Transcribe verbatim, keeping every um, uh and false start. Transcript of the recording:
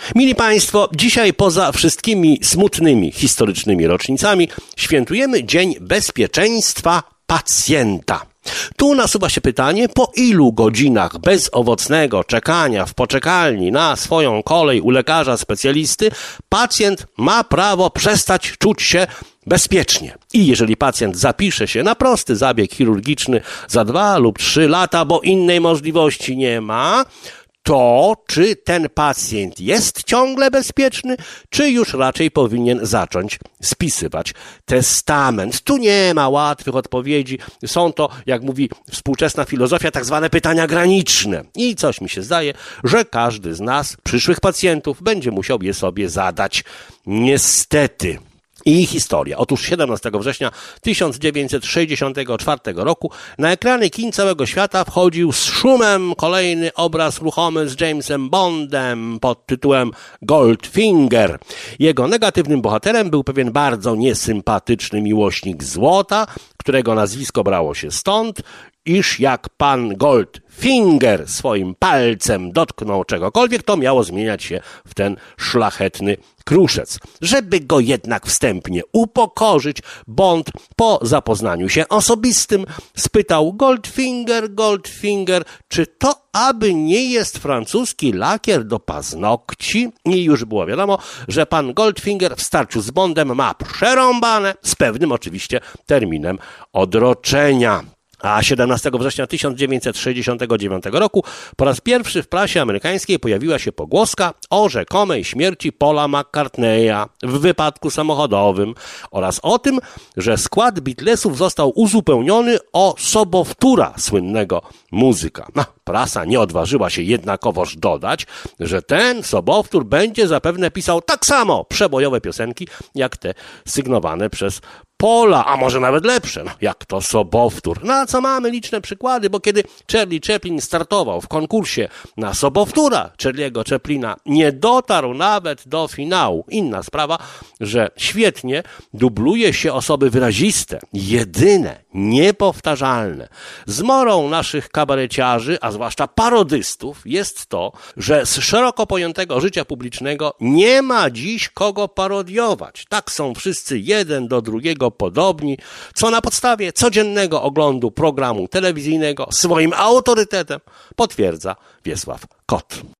Mili Państwo, dzisiaj poza wszystkimi smutnymi historycznymi rocznicami świętujemy Dzień Bezpieczeństwa Pacjenta. Tu nasuwa się pytanie, po ilu godzinach bezowocnego czekania w poczekalni na swoją kolej u lekarza specjalisty pacjent ma prawo przestać czuć się bezpiecznie. I jeżeli pacjent zapisze się na prosty zabieg chirurgiczny za dwa lub trzy lata, bo innej możliwości nie ma, to czy ten pacjent jest ciągle bezpieczny, czy już raczej powinien zacząć spisywać testament? Tu nie ma łatwych odpowiedzi. Są to, jak mówi współczesna filozofia, tak zwane pytania graniczne. I coś mi się zdaje, że każdy z nas, przyszłych pacjentów, będzie musiał je sobie zadać. Niestety. I historia. Otóż siedemnastego września tysiąc dziewięćset sześćdziesiątego czwartego roku na ekrany kin całego świata wchodził z szumem kolejny obraz ruchomy z Jamesem Bondem pod tytułem Goldfinger. Jego negatywnym bohaterem był pewien bardzo niesympatyczny miłośnik złota, którego nazwisko brało się stąd, iż jak pan Goldfinger swoim palcem dotknął czegokolwiek, to miało zmieniać się w ten szlachetny kruszec. Żeby go jednak wstępnie upokorzyć, Bond po zapoznaniu się osobistym spytał: Goldfinger, Goldfinger, czy to aby nie jest francuski lakier do paznokci? I już było wiadomo, że pan Goldfinger w starciu z Bondem ma przerąbane, z pewnym oczywiście terminem odroczenia. A siedemnastego września tysiąc dziewięćset sześćdziesiątego dziewiątego roku po raz pierwszy w prasie amerykańskiej pojawiła się pogłoska o rzekomej śmierci Paula McCartneya w wypadku samochodowym oraz o tym, że skład Beatlesów został uzupełniony o sobowtóra słynnego muzyka. No, prasa nie odważyła się jednakowoż dodać, że ten sobowtór będzie zapewne pisał tak samo przebojowe piosenki, jak te sygnowane przez Paula, a może nawet lepsze, no, jak to sobowtór. Na co mamy liczne przykłady, bo kiedy Charlie Chaplin startował w konkursie na sobowtóra Charlie'ego Chaplina, nie dotarł nawet do finału. Inna sprawa, że świetnie dubluje się osoby wyraziste, jedyne, niepowtarzalne. Zmorą naszych kabareciarzy, a zwłaszcza parodystów, jest to, że z szeroko pojętego życia publicznego nie ma dziś kogo parodiować. Tak są wszyscy jeden do drugiego podobni, co na podstawie codziennego oglądu programu telewizyjnego swoim autorytetem potwierdza Wiesław Kot.